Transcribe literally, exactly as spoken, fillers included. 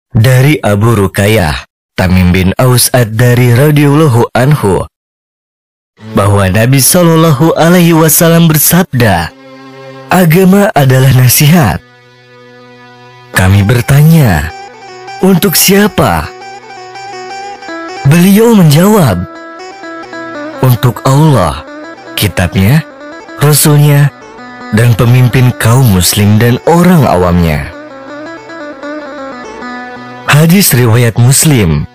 Dari Abu Ruqayyah, Tamim bin Aus ad-Dari radhiyallahu anhu, bahwa Nabi Shallallahu alaihi wasallam bersabda, agama adalah nasihat. Kami bertanya, untuk siapa? Beliau menjawab, untuk Allah, kitabnya, Rasulnya, dan pemimpin kaum muslim dan orang awamnya. Hadis riwayat Muslim.